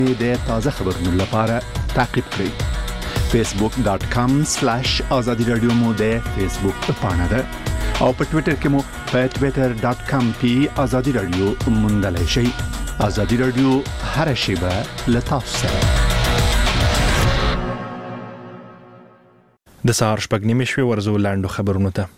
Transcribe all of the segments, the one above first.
د تازه خبرونو لپاره تعقیب کړئ. facebook.com/azadi radio مو د فیسبوک پاڼه ده او په ټوئیټر کې مو په twitter.com/azadi radio موندلای شئ. azadi radio هر شیبه له تاسو سره. د سهار شپږ نیمې شوي ورزو لاندو خبرونو ته.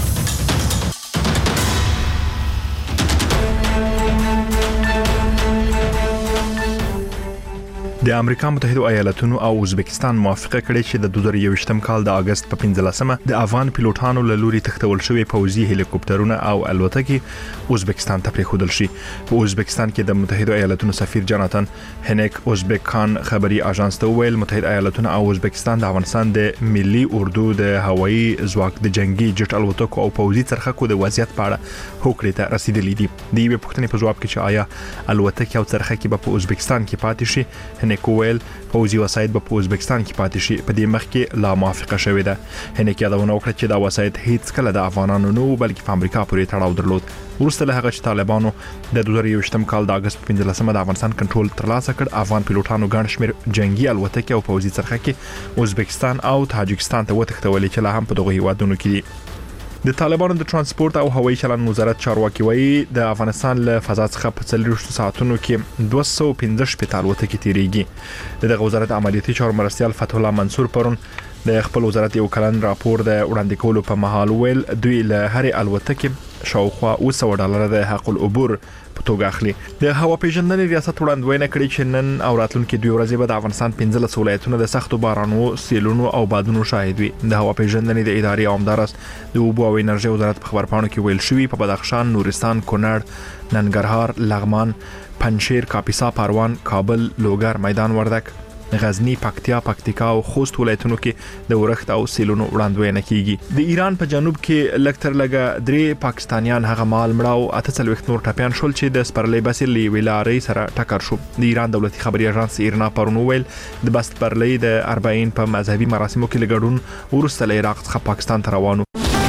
د امریکا متحده ایالاتونو او ازبکستان موافقه کړې چې د 2021م کال د اگست په 15مه د افغان پیلوټانو له لوري تختول شوی پوځي هلیکوپټرونه او الوتکې ازبکستان ته پریښودل شي. په ازبکستان کې د متحده ایالاتونو سفیر جاناتان هنیک ازبک خان خبري اژانس ته ویل متحده ایالاتونو او ازبکستان د افغانستان د ملي اردو د هوایي ځواک د جنگي جټ الوتکو او پوځي څرخکو د وضعیت په اړه هوکړې ته رسیدلې دي. د یوې پوښتنې په جواب کې چې آیا الوتکې او څرخکې په ازبکستان کې پاتې شي، هنیکویل پوځي وسایل په ازبکستان کې پاتې شي په دې مخ کې لا موافقه شوې ده. هنیک یادونه وکړه چې دا وسایل هیڅ کله د افغانانو نه بلکې په امریکا پورې تړاو درلود. وروسته له هغه چې طالبانو د 2021م کال د اگست په 15مه د افغانستان کنټرول ترلاسه کړ، افغان پیلوټانو ګڼ شمېر جنگي الوتکې او پوځي څرخکې ازبکستان او تاجکستان ته وتښتولې چې لا هم په دغه هیوادونو کې دي. د طالبانو د ترانسپورت او هوایي چلند وزارت چارواکي وایي د افغانستان له فضا څخه په 40 ساعتونو کې 215 الوتکې تیریږي. دغه وزارت عملیاتي چارو مرستیال فتح الله منصور پرون د خپل وزارت یو کلن راپور د وړاندې کولو په مهال ویل دوی له هرې الوتکې شاوخوا $200 د حق العبور په توګه اخلي. د هوا پیژندنې ریاست وړاندوینه کړې چې نن او راتلونکي 2 ورځې به د افغانستان 15 ولایتونو د سختو بارانو، سیلونو او بادونو شاهد وي. د هوا پیژندنې د ادارې عمداراس د اوبو او انرژي وزارت په خبرپاڼو کې ویل شوی په بدخشان، نورستان، کونړ، ننګرهار، لغمان، پنجشیر، کاپیسا، پروان، کابل، لوګر، میدان وردک، غزنی، پکتیا، پکتیکا او خوست ولایتونو کې د ورښت او سیلونو وړاندوینه کیږي. د ایران په جنوب کې لکتر لګه 3 پاکستانیان هغه مال مړاو 48 نور ټپيان شول چې د سپرلی بس ویلاري سره ټکر شو. د ایران دولتي خبري اژانس ایرنا پرون ویل د بس سپرلی د 40 په مذهبي مراسمو کې لګډون ورسته له عراق څخه پاکستان ته روانو.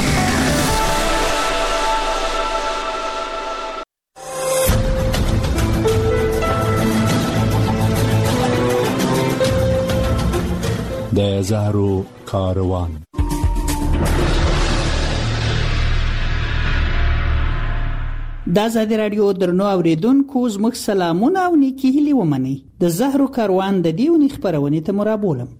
د زهرو کاروان. د آزادي رادیو درنو اوریدونکو زموږ سلامونه او نیکی هیلې ومنئ. د زهرو کاروان د دیونی خبرونه ته مرابولم.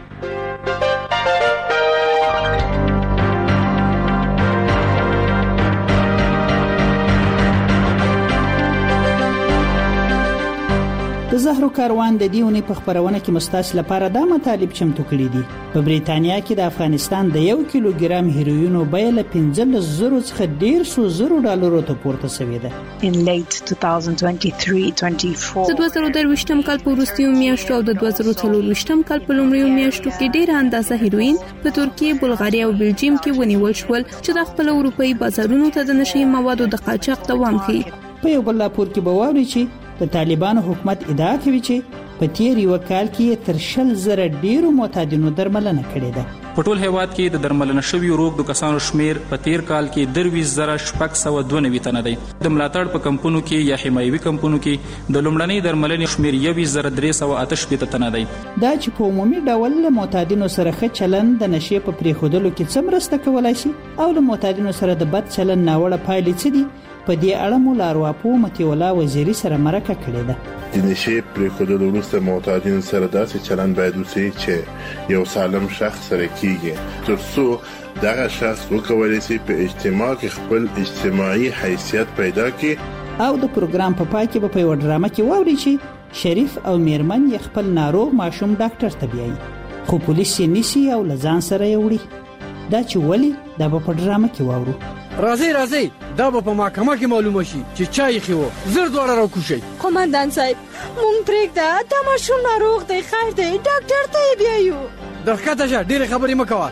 د زهرو کاروان د دیونی په خبرونه کې مستاس لپاره دا مطالب چمتو کړی دي. په بریتانیا کې د افغانستان د 1 کیلوګرام هیروینو بیه له $15,000 څخه $1,000 ته پورته شوې ده. In late 2023-24 د 2023م کال په وروستیو میاشتو او د 2024م کال په لومړیو میاشتو کې ډېر اندازه هیروین په ترکیه، بلغاریا او بلجیم کې ونیول شول چې د خپل اروپאי بازارونو ته د نشئی موادو د قاچاق دوام کوي. په یو بل راپور کې به واوري چې د طالبانو حکومت ادعا کوي چې په تیر یو کال کې تر 100,000 ډیرو معتادینو درملنه کړې ده. په ټول هیواد کې د درملنه شویو روغ د کسانو شمیر په تیر کال کې 23,692 تنه دی. د ملاتړ په کمپونو کې یا حمایوي کمپونو کې د لومړنۍ درملنې شمیر 23,388 تنه دی. دا چې په عمومي ډول له معتادینو سره ښه چلند د نشې په پریښودلو کې څه مرسته کولای شي او له معتادینو سره د بد چلند ناوړه پایلې څه دي، په دې اړه مو لارواپو متي ولا وزیری سره مرکه کړې ده. د نشې پریښودلو وروسته معتادین سره داسې چلند باید وشي چې یو سالم شخص سره کیږي، ترڅو دغه شخص وکولای شي په اجتماع کې خپل اجتماعي حیثیت پیدا کړي. او د پروګرام په پای کې به په ډرامه کې واوري چې شریف او میرمن یې خپل ناروغ ماشوم ډاکټر ته بیایي، خو پولیس یې نیسي او لزان سره یې وړي. دا چې ولی دا په ډرامه کې واورو. راځي دا په محکمه کې معلومه شي چې چا یې خو زر دوړه راکوشي. قومندان صاحب مونږ پرېږده، دا ماشوم ناروغ دی، خیر دی، ډاکټر ته یې بیایو. درخته شه، ډېرې خبرې مه کوه.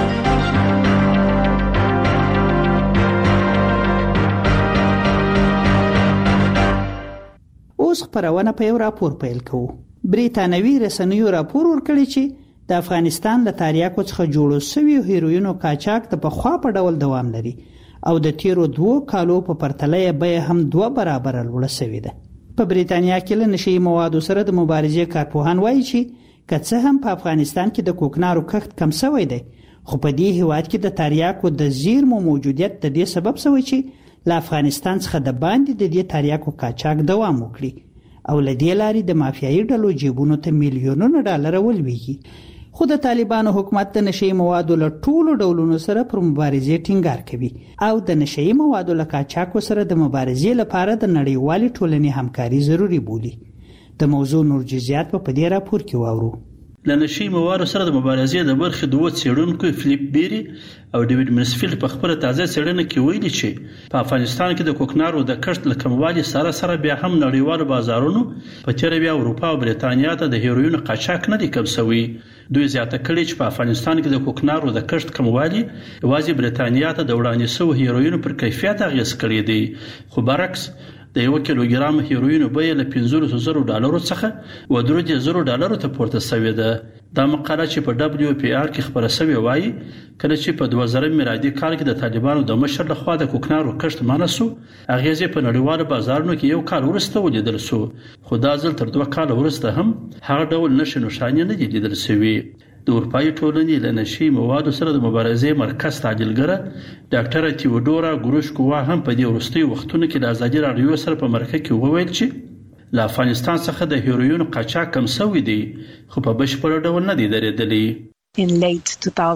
اوس خبرونه په یو راپور پیل کوو. بریتانوي رسنیو راپور ورکړی چې د افغانستان د تاریاکو څخه جوړو شوی هیروینو قاچاق د پخوا په ډول دوام لري او د تیرو 2 کالو په پرتله به هم 2 برابر لوړ شوی ده. په بریتانیا کې له نشي موادو سره د مبارزې کارپوهان وایي چې که څه هم په افغانستان کې د کوکنارو کښت کم شوی دی، خو په دې هیواد کې د تریاکو د زیرمو موجودیت د دې سبب شوی چې له افغانستان څخه د باندې د دې تریاکو قاچاق دوام وکړي او له دې لارې د مافیایي ډلو جیبونو ته میلیونونه ډالر ولويږي. خو د طالبانو حکومت د نشي موادو له ټولو ډولونو سره پر مبارزې ټینګار کوي او د نشي موادو له قاچاقو سره د مبارزې لپاره د نړیوالې ټولنې همکاري ضروری بولي. د موضوع نور جزئیات په دې راپور کې واورو. د نشي موادو سره د مبارزې د برخې دوه څېړونکو فلیپ بیری او ډیوډ منسفیلد په خبره تازه څېړنه کې ویلي چې په افغانستان کې د کوکنارو د کښت له کموالي سره بیا هم نړیوالو بازارونو په تیر بیا اروپا او بریتانیا ته د هیروین قاچاق نه دی کم شوی. دوی زیاته کړي چې په افغانستان کې د کوکنارو د کښت کموالي یوازې بریتانیا ته د وړاندې شوی هیروین پر کیفیت اغیز کړی دی، خو برعکس د 1 کیلوګرام هیروین بیه له $500,000 څخه و $300,000 ته پورته شوې ده. دا مقاله چې په WPR کې خبره شوې وایي کله چې په 2000 میلادي کال کې د طالبانو د مشر لخوا د کوکنارو کښت منع شو، هغه یې په نړیوالو بازارونو کې یو کال وروسته ولیدل شو، خو دا ځل تر 2 کال وروسته هم هغه ډول نشانه نه دي لیدل شوی. د اروپایي ټولنې له نشي موادو سره د مبارزې مرکز تعدیلګره ډاکټر تیودورا ګروشکووا هم په دې وروستي وختونو کې د ازادي راډیو سره په مرکه کې وویل چې له افغانستان څخه د هیروین قاچاق کم شوی دی، خو په بشپړ ډول نه دی درېدلی. in late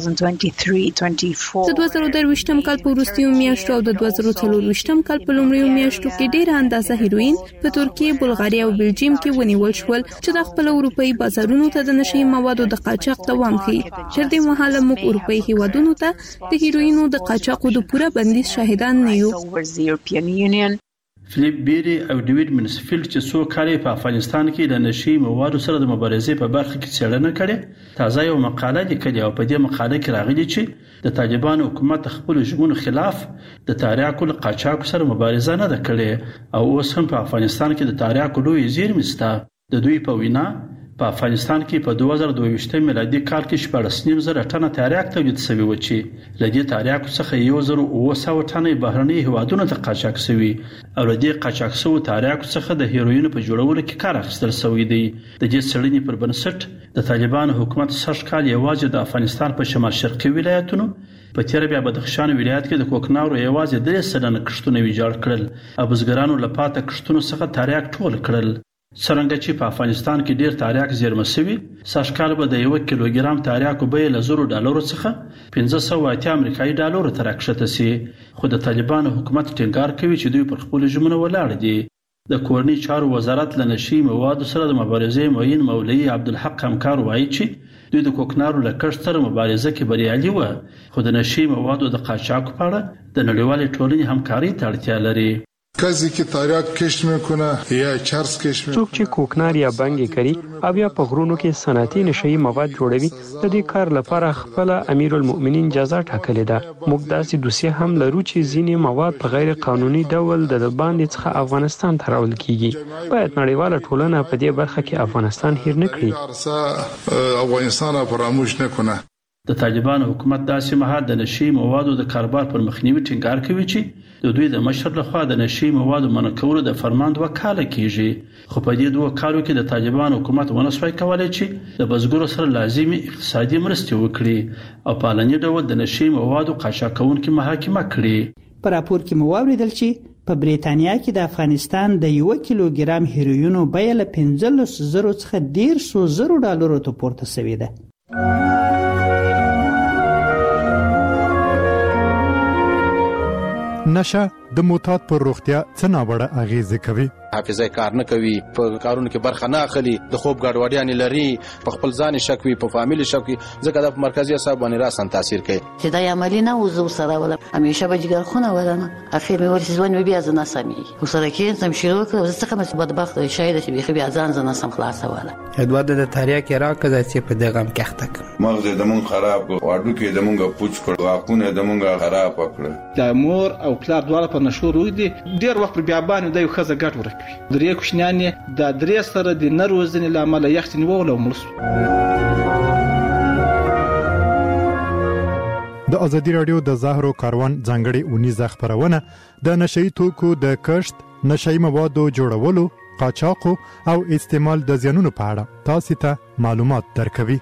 2023-24 د 2023م کال په وروستیو میاشتو او د 2024م کال په لومړیو میاشتو کې ډېر اندازه هیروین په ترکیه، بلغاریا او بلجیم کې ونیول شول چې د خپل اروپאי بازارونو ته د نشي موادو د قاچاق دوام کوي. تر دې مهاله موږ اروپאי هیوادونو ته د هیروینو د قاچاقو د پوره بندیز شاهدان نه یو. فلیپ بیری او ډیوډ منسفیلد چې څو کال په افغانستان کې د نشي موادو سره د مبارزې په برخه کې څېړنه کړې، تازه یو مقاله لیکلې او په دې مقاله کې راغلي چې د طالبانو حکومت خپل ژمنو خلاف د تریاکو له قاچاق سره مبارزه نه ده کړې او اوس هم په افغانستان کې د تریاکو لوی زیرمې شته. د دوی په وینا په افغانستان کې په 2022 میلادي کال کې 14,000 ټنه تریاک تولید شوی و چې له دې تریاکو څخه 1,900 ټنه بهرني هیوادونو ته قاچاق شوی او له دې قاچاق شوی تریاکو څخه د هیروین په جوړولو کې کار اخیستل شوی دی. د دې څېړنې پر بنسټ د طالبانو حکومت سږ کال یوازې د افغانستان په شمال شرقي ولایتونو په تیر بیا بدخشان ولایت کې د کوکنارو یوازې 3% کښتونه ویجاړ کړل او بزګرانو لپاره کښتونو څخه تریاک ټول کړل. څرنګه چې په افغانستان کې ډیر تریاک زیرمه شوی، سږ کال به د 1 کیلوګرام تریاکو بیه له $100 څخه $580 ته راکښته شي. خو د طالبانو حکومت ټینګار کوي چې دوی پر خپل ژمنو ولاړ دي. د کورنی چارو وزارت له نشي موادو سره د مبارزې معین مولوی عبدالحق همکار وایي چې دوی د کوکنارو له کښت سره مبارزه کې بریالي و، خو د نشي موادو د قاچاق په اړه د نړیوالې ټولنې همکاري ته اړتیا لري. کسی که تریاک کشت میکنه یا چرس کشت میکنه، څوک چې کوکنار یا بنګ کوي او یا په غرونو کې صنعتي نشئی مواد جوړوي، د دې کار لپاره خپل امیرالمؤمنین جزا ټاکلې ده. موږ داسې دوسیه هم لرو چې ځینې مواد په غیر قانوني ډول د باندې څخه افغانستان ته راوړل کیږي. باید نړیواله ټولنه په دې برخه کې افغانستان هیر نه کړي، افغانستان فراموش نکنه. د طالبانو حکومت داسې مهال د نشي موادو د کاروبار پر مخنیوي ټینګار کوي چې د دوی د مشر لخوا د نشي موادو منع کولو د فرمان 2 کال کیږي، خو په دې 2 کالو کې د طالبانو حکومت ونسوي کولای چې د بزګرو سره لازمي اقتصادي مرستې وکړي او په علني ډول د نشي موادو قاچاقونکو محاکمه کړي. په راپور کې مو واوریدل چې په بریتانیا کې د افغانستان د 1 کیلوګرام هیروینو بیه له $15,000 څخه $1,000 ته پورته شوې ده. نشه د معتاد پر روغتیا څه ناوړه اغیزه کوي. حافظه کار نه کوي، په کارونو کې برخه نه اخلي، د خوب ګډوډیاں لري، په خپل ځان شک وي، په فامیل شک وي، ځکه د مرکزی اعصاب باندې راسن تاثیر کوي. چې دا عملی نه وزو سره ولا همیشه به جګر خونه ولنه اخر مې ورسې ځوان بیا ځنه سمي وسره کې سم شروع کړ، ځکه مې بدبخت شاید چې بيخي بیا ځان ځنه سم خلاص ولا ادواد د تاریخ کې راکړه چې په دغه مخته کړ مغز د مون خراب کړ، واډو کې د مونږه پوچ کړ، واقونه د مونږه خراب کړ. د مور او پلار دواړه په نشو روي دي، ډیر وخت بیا باندې د یو خزه ګټ ورکوي. درې کوشنیانې د درې سره د نروزنې لامل یختنی وول او ملس. د ازادي رادیو د زهرو کاروان ځانګړي اونیزه خبرونه د نشئی توکو د کښت، نشئی موادو جوړولو قاچاق او استعمال د زیانونو په اړه تاسو ته معلومات درکوي.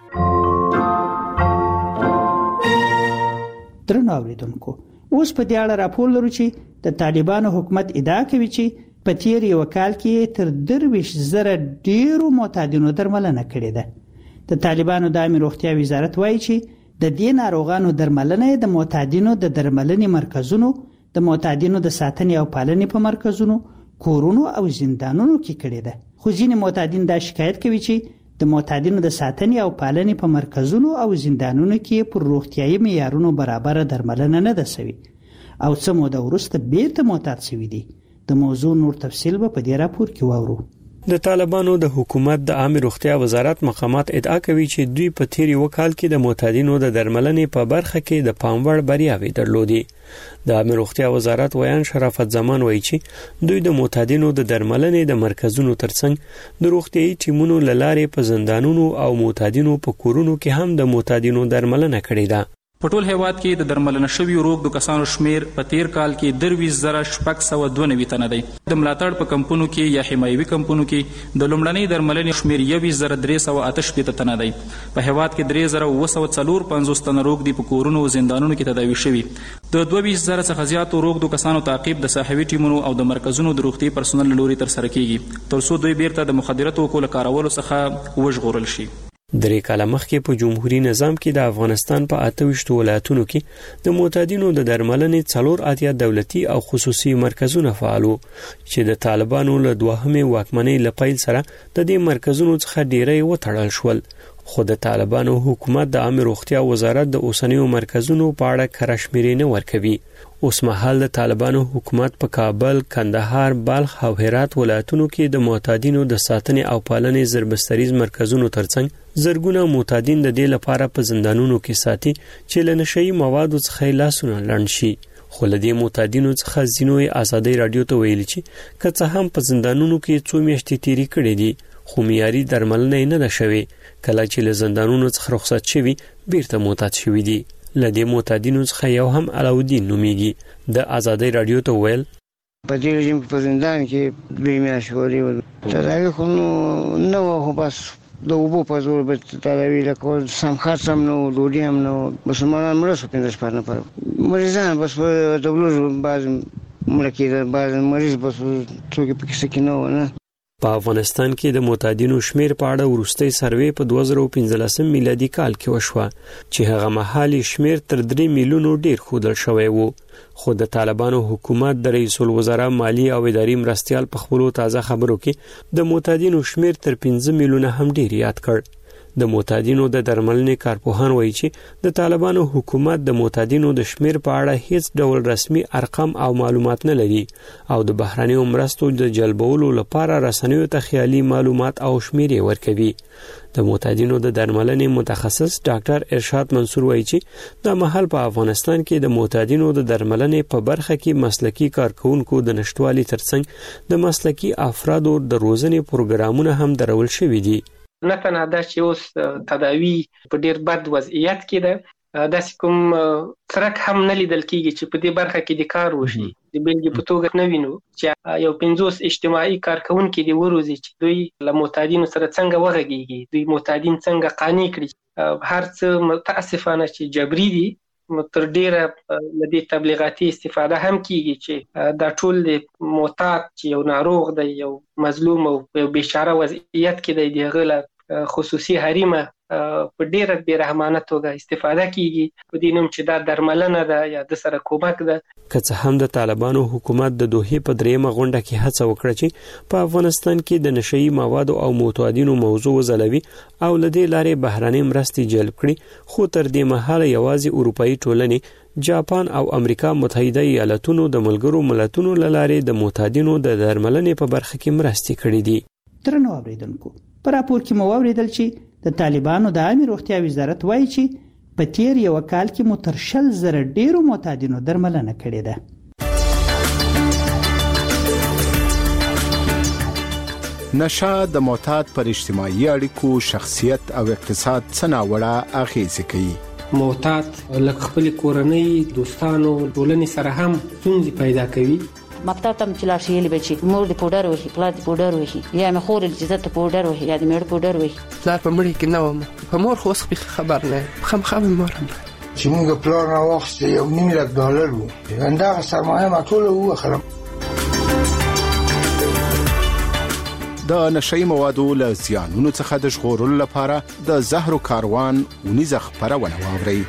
درنو اوریدونکو، اوس په دې اړه راپور لرو چې د طالبانو حکومت ادعا کوي چې په تیر یو کال کې تر 23,000 ډیرو معتادینو درملنه کړې ده. د طالبانو د عامه روغتیا وزارت وایي چې د دې ناروغانو درملنه د معتادینو د درملنې مرکزونو، د معتادینو د ساتنې او پالنې په مرکزونو، کورونو او زندانونو کې کړې ده. خو ځینې معتادین دا شکایت کوي چې د معتادینو د ساتنې او پالنې په مرکزونو او زندانونو کې پر روغتیايي معیارونو برابر درملنه نه ده شوې او څه موده وروسته بیرته معتاد شوي دي. د موضوع نور تفصیل به په دې راپور کې واورو. د طالبانو د حکومت د عامه روغتیا وزارت مقامات ادعا کوي چې دوی په تیر یو کال کې د معتادینو د درملنې په برخه کې د پام وړ بریاوې درلودې. د عامه روغتیا وزارت ویان شرافت زمان وایي چې دوی د معتادینو د درملنې د مرکزونو ترڅنګ د روغتیايي ټیمونو لارې په زندانونو او معتادینو په کورونو کې هم د معتادینو درملنه کړې ده. په ټول هیواد کې د درملنه شویو روغتو کسانو شمیر په تیر کال کې 23,692 تنه دی. د ملاتړ په کمپونو کې یا حمایوي کمپونو کې د لومړنۍ درملنې شمیر 23,388 تنه دی. په هیواد کې 3,954 تنه روغ دي په کورونو او زندانونو کې تداوي شوي. د 22,000 څخه زیاتو روغتو کسانو تعقیب د صحوي ټیمونو او د مرکزونو د روغتي پرسونل لوري تر سره کیږي ترڅو دوی بیرته د مخدراتو کول کارولو څخه وژغورل شي. درې کاله مخکې په جمهوریت نظام کې د افغانستان په 28 ولایتونو کې د معتادینو د درملنې 4 دولتي او خصوصي مرکزونه فعالو چې د طالبانو له دوهمې واکمنۍ لپیل سره د دې مرکزونو څخه ډیری وتړل شول. خو د طالبانو حکومت د عامه روغتیا وزارت د اوسنیو مرکزونو په اړه کړه نه ورکوي. اوس مهال د طالبانو حکومت په کابل، کندهار، بلخ او هرات ولایتونو کې د معتادینو د ساتنې او پالنې زربستریز مرکزونو ترڅنګ زرګونه معتادین د دې لپاره په زندانونو کې ساتي چې له نشئی موادو څخه لاسونه لړن شي. خو له دې معتادینو څخه ځینو آزادۍ رادیو ته ویلي چې که څه هم په زندانونو کې 2 میاشتې تیری کړې دي خو معیاري درملنه نه ده شوې. کله چې له زندانونو څخه رخصت شوي بیرته معتاد شوي دي. له دې معتادینو څخه یو هم علاودین نومیږي. د آزادۍ رادیو ته ویل په دې رژیم په زندان کې 2 میاشتې ورې تداوی خو نو خو بس د اوبو په زور به تداوی لکه سم خرڅ هم نو ډوډۍ هم نو مسلمانان مړه شو 15 شپه نه پر مریضان بس په دبلو بعض مړه کېدل بعض مریض بس څوک پکې سکینه و نه. په افغانستان کې د معتادینو شمیر په اړه وروستۍ سروې په 2015 میلادي کال کې وشوه چې هغه مهال شمیر تر 3 میلیونو ډیر ښودل شوی و. خو د طالبانو حکومت د رئیس الوزرا مالی او اداري مرستيال په خبرو تازه خبرو کې د معتادینو شمیر تر 15 میلیونه هم ډیر یاد کړ. د معتادینو د درملنې کارپوهان وایي چې د طالبانو حکومت د معتادینو د شمیر په اړه هیڅ ډول رسمي ارقام او معلومات نه لري او د بهراني مرستو د جلبولو لپاره رسنیو ته خیالي معلومات او شمیر ورکوي. د معتادینو د درملنې متخصص ډاکټر ارشاد منصور وایي چې د محل په افغانستان کې د معتادینو د درملنې په برخه کې مسلکي کارکونکو د نشټوالي ترڅنګ د مسلکي افرادو د روزنې پروګرامونه هم درول شوي دي. نه تنها دا چې اوس تداوی په ډیر بد وضعیت کې ده، داسې کوم څرک هم نه لیدل کیږي چې په دې برخه کې د کار وشي. د بیلګې په توګه نه وینو چې یو 50 اجتماعي کارکونکي دی وروزي چې دوی له معتادینو سره څنګه وغږیږي، دوی معتادین څنګه قانع کړي. هر څه متاسفانه چې جبري دي، تر ډیره د دې تبلیغاتي استفاده هم کیږي چې دا ټول معتاد چې یو ناروغ دی، یو مظلوم او یو بیچاره وضعیت کې دی، دغه خصوصي حریمه په ډیره بیرحمانه توګه استفاده کیږي په دې نوم چې دا درملنه ده یا د سره کومک ده. که څه هم د طالبانو حکومت د دوحې په 3مه غونډه کې هڅه وکړه چې په افغانستان کې د نشئی موادو او معتادینو موضوع وزلوي او له دې لارې بهراني مرستې جلب کړي، خو تر دې مهاله یوازې اروپאי ټولنې، جاپان او امریکا متحده ایالاتونو د ملګرو ملتونو لارې د معتادینو د درملنې په برخه کې مرستې کړې دي. درنو اوریدونکو، په راپور کې مو اوریدل چې د طالبانو د عامه روغتیا وزارت وایي چې په تیر یو کال کې مو تر 100,000 ډیرو معتادینو درملنه کړې ده. نشه د معتاد پر اجتماعي اړیکو، شخصیت او اقتصاد څه ناوړه اغیزې کوي. معتاد لکه خپل کورنۍ، دوستانو، ټولنې سره هم ستونزې پیدا کوي مکتب ته چې لاړ شي بچي مور د پودر وهي پلار د پودر وهي یا مې خور چې زته پودر وهي یا د مېړه پودر وهي پلار په مړي کې نه وم په مور خو اوس خبر نه خامخا مور چې موږ پلان راوخت یو $1,000,000 وو دا سرمایه ما ټول وخرم. د نشئی موادو له زیانونو څخه د ژغورلو لپاره د زهرو کاروان ونیزه خپرونه واورئ.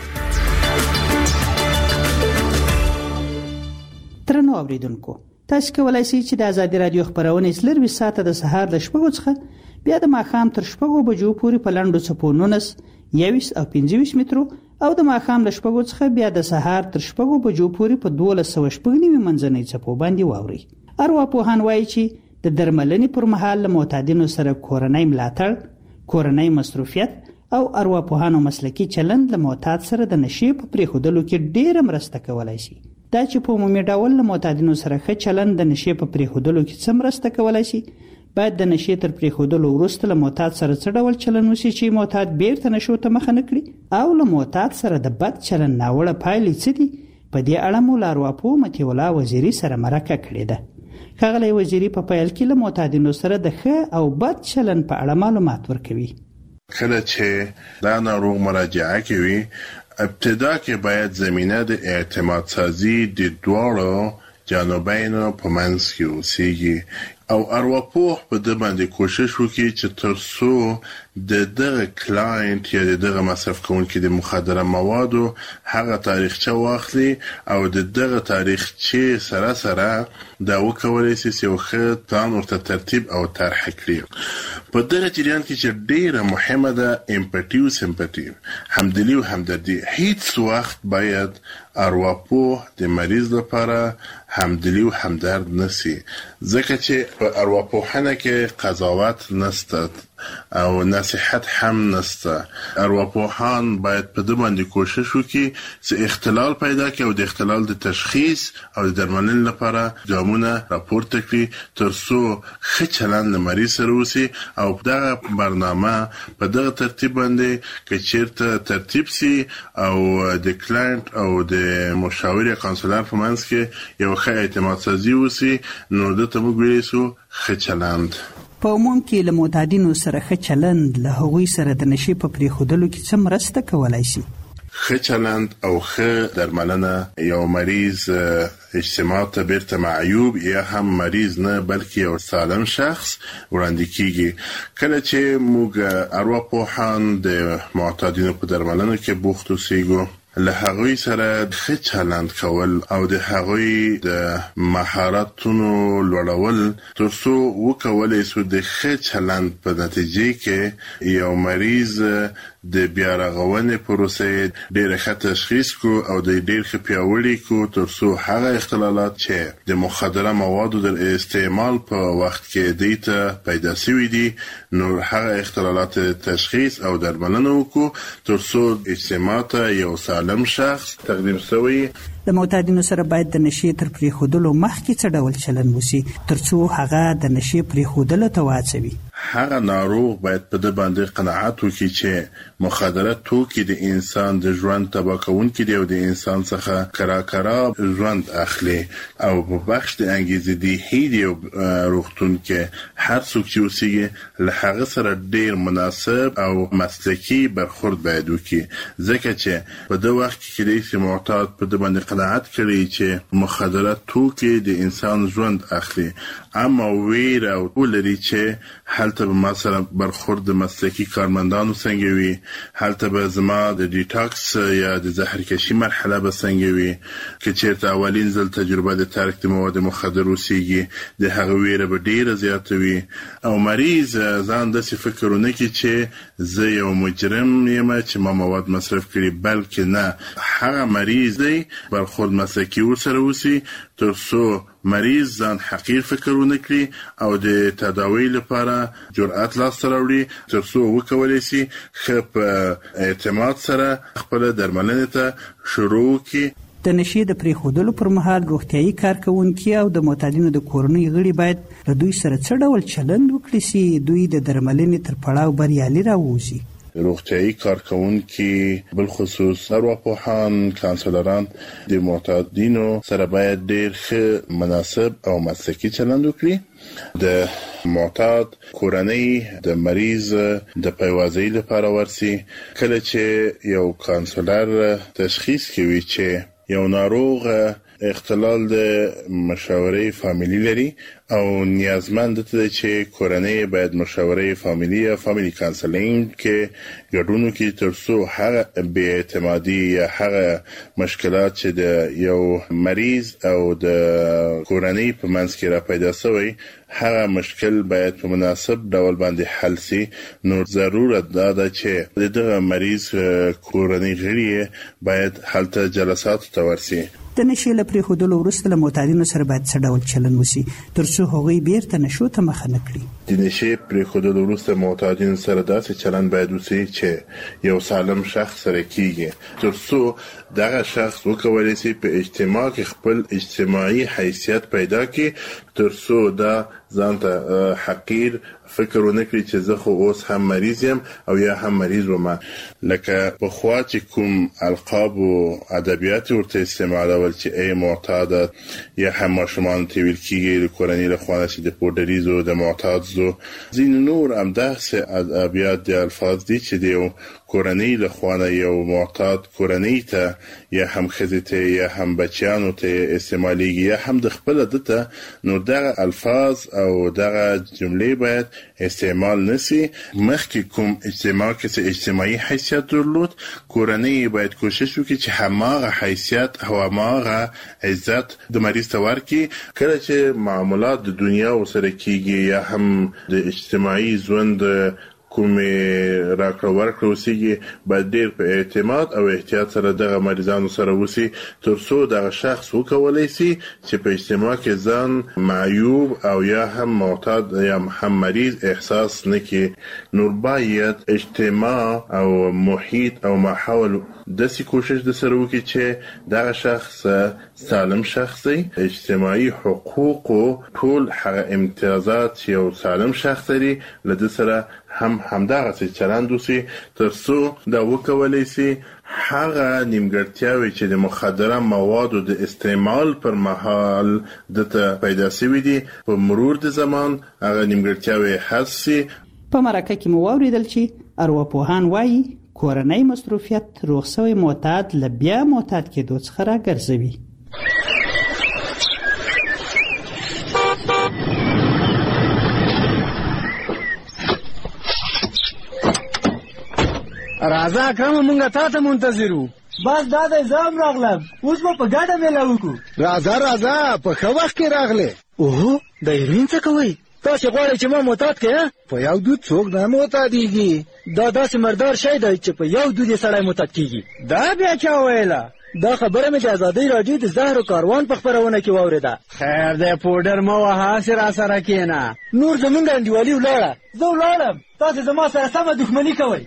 ترنو اوریدونکو تاسو کولای شئ چې د ازادي رادیو خبرونه سلروي ساعته د سهار د شپږو څخه بیا د ماښام تر شپږو بجو پورې په لنډو څپو 19 21 او 25 مترو او د ماښام د شپږو څخه بیا د سهار تر شپږو بجو پورې په 1290 منځنۍ څپو باندې واوري. ارواپوهان وایي چې د درملنې پر مهال له معتادینو سره کورنۍ ملاتړ، کورنۍ مصروفیت او ارواپوهانو مسلکی چلند له معتاد سره د نشې په پریښودلو کې ډېره مرسته کولای شي. دا چې په عمومي ډول له معتادینو سره ښه چلند د نشې په پریښودلو کې څه مرسته کولای شي، باید د نشې تر پریښودلو وروسته له معتاد سره څه ډول چلند وشي چې معتاد بیرته نشو ته مخه نه کړي او له معتاد سره د بد چلند ناوړه پایلې څه دي. په دې اړه مو له ارواپوه متي الله وزیري سره مرکه کړې ده. ښاغلی وزیري په پیل کې له معتادینو سره د ښه او بد چلند په اړه معلومات ورکوي. کله چې دا ناروغ مراجعه کوي ابتدا کې باید زمینه د اعتماد سازي د دواړو جانبینو په منځ کې اوسېږي او ارواپوه په دې باندې کوشش وکړي چې ترڅو د دغه کلاینت یا دغه مصرف کوونکي د مخدره موادو هغه تاریخچه واخلي او دغه تاریخچه سره دا وکولای شي چې یو ښه پلان ورته ترتیب او طرح کړي. په دغه جریان کې چې ډیره مهمه ده امپاتی او سمپاتی، همدلی او همدردی. هیڅ وخت باید ارواپوه د مریض لپاره همدلی او همدرد نشي، ځکه چې په ارواپوهنه کې قضاوت نشته او نصیحت هم نشته. ارواپوهان باید په دې باندې کوشش وکړي چې اختلال پیدا کړي او د اختلال د تشخیص او د درملنې لپاره ګامونه راپورته کړي ترڅو ښه چلند له مریض سره وشي او دغه برنامه په دغه ترتیب باندې کې چیرته ترتیب شي او د کلاینت او د مشاور یا کانسلر په منځ کې یو ښه اعتماد سازي وشي نو دته موږ ویلی شو ښه چلند. په عموم کې له معتادینو سره ښه چلند له هغوی سره د نشې په پریښودلو کې څه مرسته کولای شي؟ ښه چلند او ښه درملنه یو مریض اجتماع ته بیرته معیوب یا هم مریض نه بلکې یو سالم شخص وړاندې کیږي. کله چې موږ ارواپوهان د معتادینو په درملنه کې بوخت اوسېږو له هغوی سره ښه چلند کول او د هغوی د مهارتونو لوړول ترڅو وکولای شو د ښه چلند په نتیجه کې یو مریض د بیا رغونې پروسې ډېر ښه تشخیص کو او د ډېر ښه پیاوړي کو ترڅو هغه اختلالات چې د مخدره موادو د استعمال په وخت کې دیته پیدا شوي دي نو هغه اختلالات تشخیص او درملنه وکړو ترڅو اجتماع ته یو سالم شخص تقدیم شوی. د معتادینو سره باید د نشې تر پریښودلو مخکې څه ډول چلند وشي ترڅو هغه د نشې پریښودلو ته وهڅوي؟ هغه ناروغ باید په دې باندې قناعت وکړي چې مخدره توکي د انسان د ژوند تباه کوونکي دي او د انسان څخه کرا ژوند اخلي او په بخش د انګیزدهي دی روغتون کې هر څوک چې اوسېږي له هغه سره ډېر مناسب او مسلکي برخورد باید وکړي ځکه چې په دې وخت کې د معتاد په دې باندې قناعت کړي چې مخدره توکي د انسان ژوند اخلي اما ویر او ولري چې هلته به مثلا برخورد مسلکی کارمندانو څنګه وي، هلته به زما د ډیټاکس یا د زهرکشي مرحله به څنګه وي، که چیرته اولین ځل تجربه د ترک د مواد مخدر وسیږي د هغه ویره به ډیره زیاته وي او مریض ځان داسې فکر ونه کړي چې زه یو مجرم یم چې ما مواد مصرف کړي، بلکې نه هغه مریض دی برخورد مسلکی ورسره وسی ترڅو مریض ځان حقیر فکر ونه کړي او د تداوی لپاره جرأت لاسته راوړي ترڅو وکولای شي ښه په اعتماد سره خپل درملنې ته شروع کړي. د نشې د پریښودلو پر مهال روغتیايي کارکونکي او د معتادینو د کورنۍ غړي باید له دوی سره څه ډول چلند وکړي چې دوی د درملنې تر پړاو بریالي راووځي؟ روغتیايي کارکونکي بالخصوص ارواپوهان کانسلران د معتادینو سره باید ډېر ښه مناسب او مسلکي چلند وکړي. د معتاد کورنۍ د مریض د پیوازۍ لپاره ورسي. کله چې یو کانسلر تشخیص کوي چې یو ناروغ اختلال د مشاورې فامیلی لري او نیازمند ده چې کورنۍ باید مشاورې فامیلی یا فامیلی کانسلینګ کې ګډون وکړي ترڅو هغه بې اعتمادي یا هغه مشکلات چې د یو مریض او د کورنۍ په منځ کې را پیدا شوی هغه مشکل باید په مناسب ډول باندې حل شي. نو ضرورت ده چې دغه مریض کورنۍ غړي باید هلته جلسات ته ورسي. د نشې له پرېښودلو وروسته له معتادینو سره باید څه ډول چلند وشي ترڅو هغوی بیرته نشو ته مخه نه کړي؟ د نشې پرېښودلو وروسته معتادینو سره داسې چلند باید وشي چې یو سالم شخص سره کیږي ترڅو دغه شخص وکولای شي په اجتماع کې خپل اجتماعي حیثیت پیدا کړي ترڅو دا ځان ته حقیر فکر ونکړي چې زه خو اوس هم مریض یم او یا هم مریض وم. لکه په خوا چې کوم القاب او ادبیات ورته استعمالول چې ای معتاد یا هم ماشومان ته ویل کیږي د کورنۍ له خوا چې د پودریزو د معتاد زو ځین نور هم داسې ادبیات د الفاظ دي چې د کورنۍ له خوا یو معتاد کورنۍ ته یا هم ښځې ته یا هم بچیانو ته استعمالیږي یا هم د خپل دته. نو دغه الفاظ او دغه جملې باید استعمال نسی. مخکې کوم اجتماع کې اجتماعي حیثیت درلود کورنۍ باید کوشش وکړي چې هماغه حیثیت او هماغه عزت د مریض ته ورکړي. کله چې معاملات د دنیا ورسره کیږي یا هم د اجتماعي ژوند کومې راکړه ورکړه وسیږي باید ډېر په اعتماد او احتیاط سره دغه مریضانو سره وسی ترڅو دغه شخص وکولای شي چې په اجتماع کې ځان معیوب او یا هم معتاد یا هم مریض احساس نکړي. نور باید اجتماع او محیط او ماحول داسې کوشش د سره وکړي چې دغه شخص سالم شخص دی. اجتماعي حقوق او ټول هغه امتیازات یو سالم شخص لري له سره همدغه څه چلند وسی ترڅو دا وکولای شي هغه نیمګړتیاوې چې د مخدره موادو د استعمال پر مهال دته پیدا شوې دي په مرور د زمان هغه نیمګړتیاوې حذف شي. په مرکه کې مو واوریدل چې ارواپوهان وایي کورنۍ مصروفیت روغ شوی معتاد له بیا معتاد کېدو څخه راګرځوي. راځه اکرم مونږه تا ته منتظر وو. بس دا د ځام راغلم اوس په ګډه میله وکړو. راځه په ښه وخت کې راغله. اوه د هیروین څه کوي؟ تاسو غواړئ چې ما معتاد کړئ؟ په یو دود څوک نه معتادیږي. دا داسې مردار شی دی چې په یو دود یې سړی معتاد کیږي. دا بیا چا ویله؟ دا خبره مې د ازادۍ راډیو د زهرو کاروان په خپرونه کې واورېده. خیر دی پوډر مه وهه هسې را سره کښېنه. نور زمونږ انډیوالي ولاړه. زه ولاړم تاسې زما سره سمه دښمني کوئ.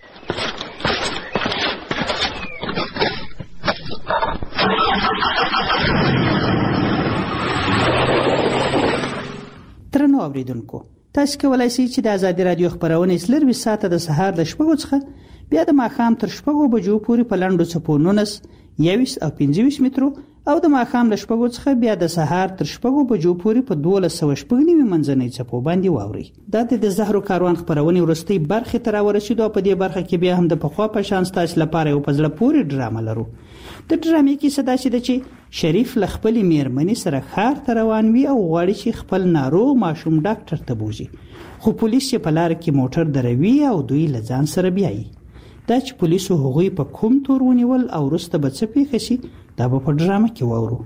ترنو اوریدونکو تاسو کولای شئ چې د ازادي رادیو خبرونه سلروي ساعته د سهار د شپږو څخه بیا د ماښام تر شپږو بجو پورې په لنډو څپو 19 21 او 25 مترو او د ماښام له شپږو څخه بیا د سهار تر شپږو بجو پورې په 1290 منځنۍ څپو باندې واوري. دا د زهرو کاروان خبرونه ورستي برخه تر ورسېدو په دې برخه کې بیا هم د پخوا په شان ستاسو لپاره یو پزله پوری ډرامه لرو. د ډرامې کې صدا شي چې شریف لخپل میرمنې سره ښار ته روان وي او غواړي چې خپل ناروغ ماشوم ډاکټر ته بوزي خو پولیس په لار کې موټر دروي او دوی لځان سره بیایي. دا چې پولیسو هغوی په کوم تور ونیول او وروسته به څه پیښ شي دا به په ډرامه کې واورو.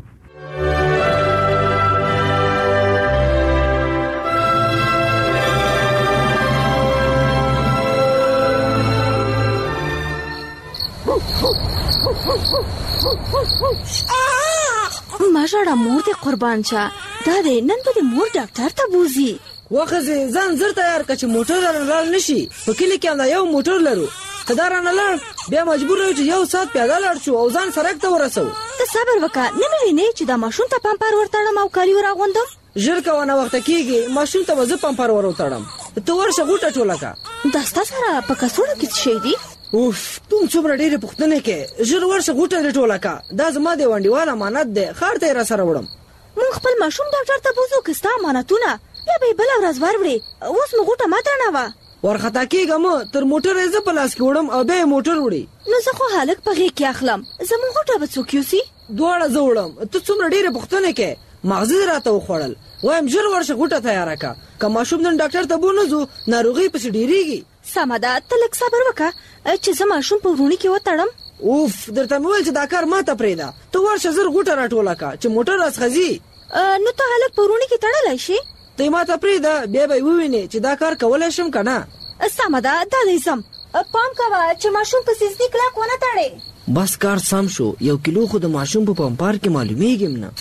ماژړه مور دې قربان شه. دا دې نن به مور ډاکټر ته بوزي. وخزه ځان زر تیار کړه چې موټر رانه نشي. په کلی کې هم یو موټر لرو. خدای رانه لړ بیا مجبور یو چې یو سات پیاده لاړ شو او ځان سرک ته ورسو. ته صبر وکړه نه مې وینې چې دا ماشوم ته پمپر ورتړم او کالی وراغوندم. ژر کوه نه وخت کېږي ماشوم ته وځ پمپر ورتړم. ته ورشه غوټه ټوله کا دا ستا سره په کڅوړه کې څه شی دي؟ اوف تم څومره ډېرې پوښتنې کې ژر ورشه غوټه دې ټوله کا. دا زما د ونډیوال امانت دی، ښار ته یې راسره وړم. مونږ خپل ماشوم ډاکټر ته بوځو که ستا امانتونه بیا به یې بله ورځ وروړې. اوس مو غوټه مه درنوه. ورخطا کېږم تر موټر یې زه په لاس کې وړم او بیا یې موټر وړي. نو زه خو هلک په غېږ کې اخلم، زموږ غوټه به څوک یوسي؟ دواړه زه وړم. ته څومره ډېرې پوښتنې کې مغزي دې راته وخوړل. وایم ژر ورشه غوټه تیاره کا، که ماشوم نن ډاکټر ته بونه ځو ناروغي پسې ډېرېږي. سمه ده، ته لږ صبر وکړه چې زه ماشوم په وروڼي کې وتړم. اوف درته مې ویل چې دا کار ما ته پرېږده. ته ورشه زر غوټه راټوله کا چې موټر راڅخه ځي. نو ته هلک په وروڼي کې تړلی شي؟ ته یې ما ته پرېږده، بیا به یې ووینې چې دا کار کولی شم که نه. سمه ده، دا دی ځم. پام کوه چې ماشوم په سیزدي کلک ونه تړې. بس کار سم شو. 1 کیلو خو د ماشوم په پمپار کې معلومیږم نه.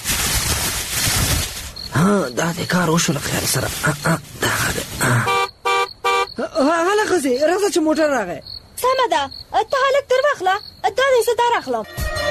ها دا د کار وشو له خیال سره. دغه دی. هله ښځې راځه چې موټر راغی. سمه ده، ته هلک در واخله، دا دی زه دا راخلم.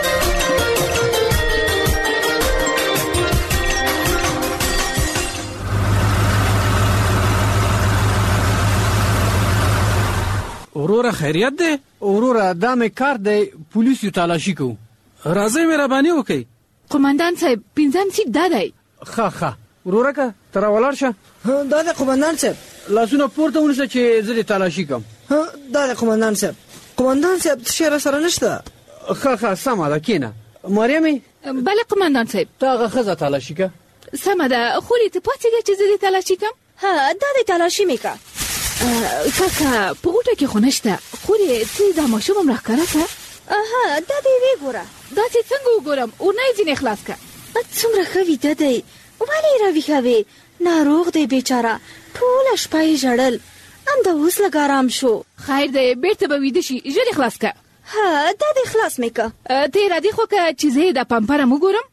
وروره خیریت دی؟ وروره دا مې کار دی، پولیسو تالاشي کوو. راځئ مهرباني وکئ. قومندان صاحب 5م سیټ دا دی. ښه وروره که ته راولاړ شه. دا دی قومندان صاحب. لاسونه پورته ونیسه چې زه دې تالاشي کوم. دا دی قومندان صاحب. قومندان صاحب څه شی راسره نشته؟ ښه سمه ده کښېنه. مريمې. بله قومندان صاحب. ته هغه ښځه تالاشي که. سمه ده، خولې ته پاڅېږه چې زه دې تالاشي کوم. دا دی تالاشي مې که. کاکا په غوټه کې خو نشته، خورې ته دا ماشوم هم راښکاره که. دا دې ویې ګوره. داسې څنګه وګورم؟ اورنه یې ځینې خلاص که. څومره ښه ویده دی، ولې یې راویښوې؟ ناروغ دی بیچاره، ټوله شپه یې ژړل، همدا اوس لږ ارام شو. خیر دی، بیرته به ویده شي، ژر یې خلاص که. دا دې خلاص مې که. ته یې رادې خو که چې زه یې دا پمپر هم وګورم.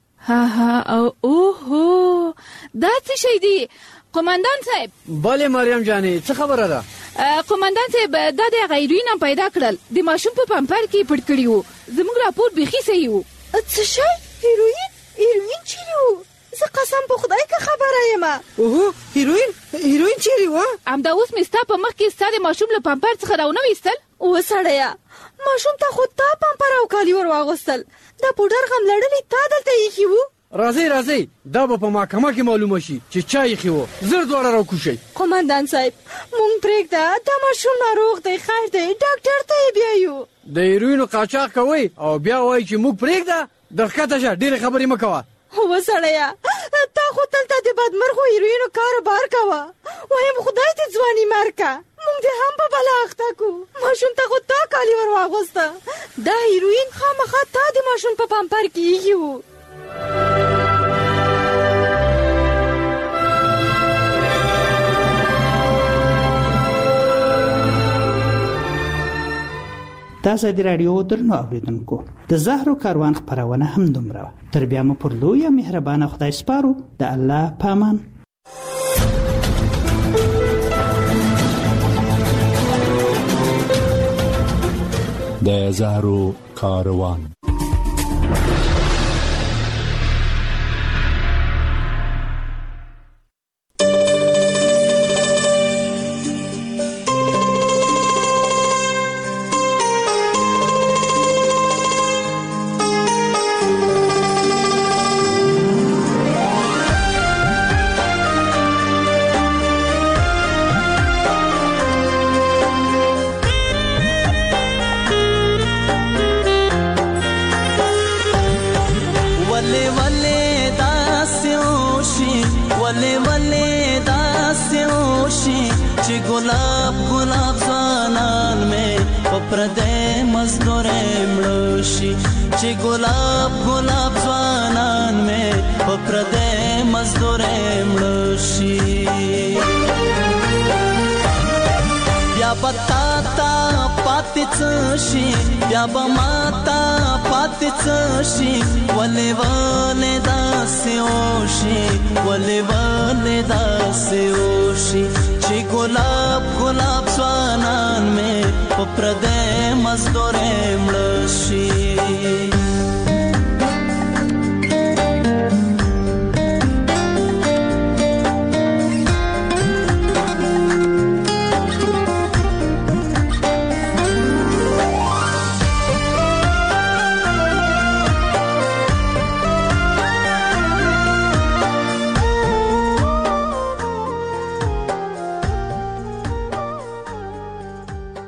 اوهو دا څه شی دی قومندان صاحب؟ بله مریم جانې څه خبره ده؟ قومندان صاحب دا د هغه هیروین هم پیدا کړل، د ماشوم په پمپر کې پټ کړي وو. زموږ راپور بیخي صحیح وو. څه شی؟ هیروین چیرې وو؟ زه قسم په خدای که خبره یم. اوهو هیروین چیرې وه؟ همدا اوس مې ستا په مخ کې ستا د ماشوم له پمپر څخه راونه ویستل. وسړیه ماشوم ته خو تا پمپر او کالي ور واغوستل، دا پوډر غم لړلې تا دلته ایښي وو. راځئ دا به په محکمه کې معلومه شي چې چا ایښي وو. زر دواړه راکوشئ. قومندان صاحب مونږ پرېږده، دا ماشوم ناروغ دی، خیر دی، ډاکټر ته یې بیایو. د هیروینو قاچاق کوئ او بیا وایي چې موږ پرېږده. درښکته شه، ډېرې خبرې مه کوه. وسړیه تا خو دلته د بدمرغو هیروینو کاروبار کوه. وایم خدای دې ځواني مرکه، مونږ دې هم په بلا اخته کو. ماشوم ته خو تا کالي ور واغوسته، دا هیروین خامخا تا د ماشوم په پمپر کې ایښي وو. د ازادي راډیو درنو اوریدونکو، د زهرو کاروان خبرونه هم دومره. تر بیا مو پر لوی مهربانه خدای سپارو. د الله پامان. د زهرو کاروان. بیا به ماتا پاتې څه شي ولې داسې وشي ولې داسې وشي چې ګلاب ځوانان مې په پردې مزدورې مړه شي